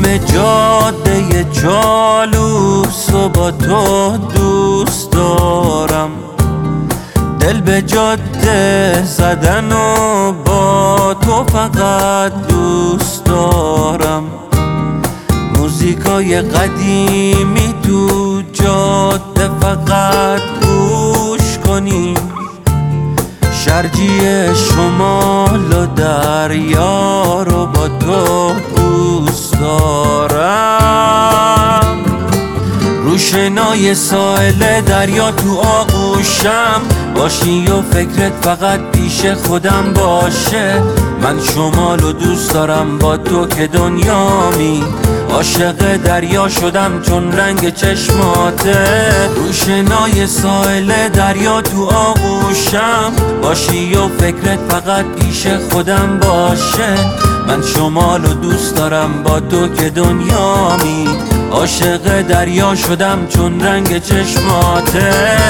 همه جاده جالوس و با تو دوست دارم، دل به جاده زدن و با تو فقط دوست دارم. موزیکای قدیمی تو جاده فقط گوش کنی، شرجی شمال و دریا رو با تو دوست دارم. روشنای ساحل دریا تو آغوشم باشی و فکرت فقط پیش خودم باشه. من شمال رو دوست دارم با تو که دنیامی، عاشق دریا شدم چون رنگ چشماته. روشنای ساحل دریا تو آغوشم باشی و فکرت فقط پیش خودم باشه. من شمال رو دوست دارم با تو که دنیامی، عاشق دریا شدم چون رنگ چشماته.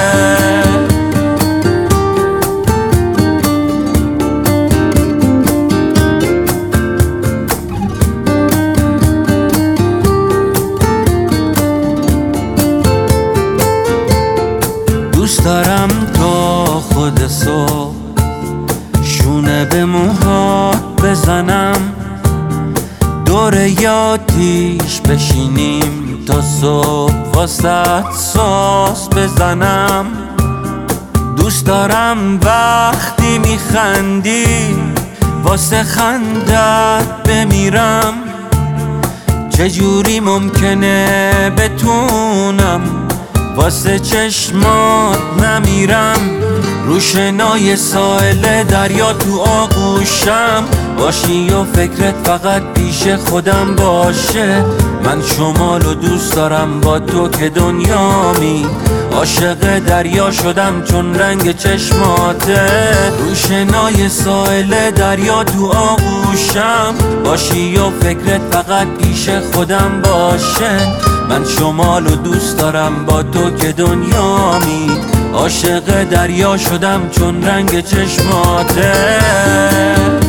دوست دارم تا خود صبح شونه به موهات بزنم، دور یادیش بشینیم تا صبح واسط ساز بزنم. دوست دارم وقتی میخندی واسه خندت بمیرم، چجوری ممکنه بتونم واسه چشمات نمیرم. روشنای ساحل دریا تو آغوشم باشی و فکرت فقط پیش خودم باشه. من شمال رو دوست دارم با تو که دنیامی، عاشق دریا شدم چون رنگ چشماته. روشنای ساحل دریا تو آغوشم باشی و فکرت فقط پیش خودم باشه. من شمال رو دوست دارم با تو که دنیامی، عاشق دریا شدم چون رنگ چشماته.